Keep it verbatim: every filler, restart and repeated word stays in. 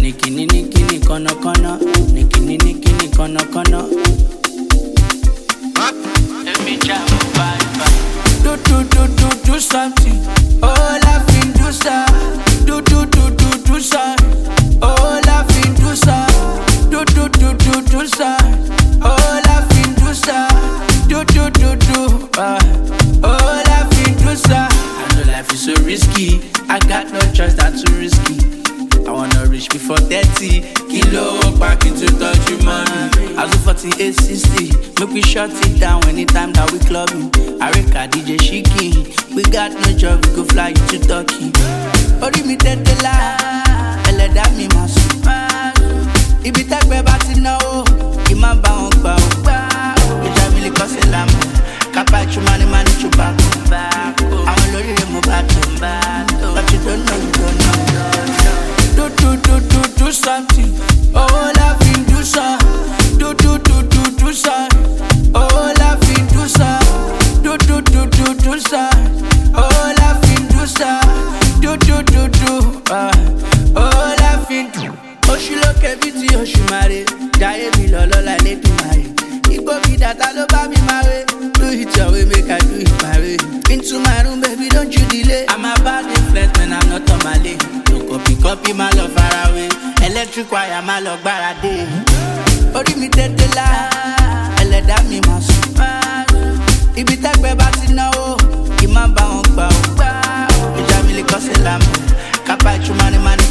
Nikini nikini kono kono, nikini nikini kono kono. Every time do do do do do something. Oh, laughing do sa. Do do do do do sa. Oh, laughing do sa. Do do do do do sa. Oh, laughing do sa. Do do do do. Uh. Oh, laughing do sa. I know life is so risky. I got no choice than to risky. I wanna reach before thirty. Kilo back into touch with money. As of forty-eight sixty, make we shut it down anytime that we clubbing. Arika D J Shiki, we got no job, we go fly you to Turkey. Ori mi tete la, ẹlẹ́dà mi ma sùn. Ibi tẹ́gbẹ́ bá ti náwó, kì má bá wọn gbà ó. Ìjà mi lè kọ́ sí lámù, kápá ìtumá ni má ní túbà kú. Àwọn olóríire mo bá tó, but you don't know, you don't know. Do do do do do something. Oh, laughing do so. Do do do do do so. Oh, laughing do so. Do do do do do so. Oh, laughing do so. Do do do do. Uh, oh, laughing. Oṣù lókè bí ti oṣù mare. Jayé mi lọ́lọ́ la lédè mare. Igbó mi dàtà ló bá mi máa wé. Do it your way, make I do it my way. Into my room, baby, don't you delay. I'm a bad influence, man, I'm not on my lane. Copy, copy, my love far away. Electric wire, my love barade. Ori mi tete la, ẹlẹ́dà mi ma sùn. Ibi tẹ́gbẹ́ bá ti náwó, kì má bá wọn gbà ó. Ìjà mi lè kọ́ sí lámù, kápá ìtumá ni má ní.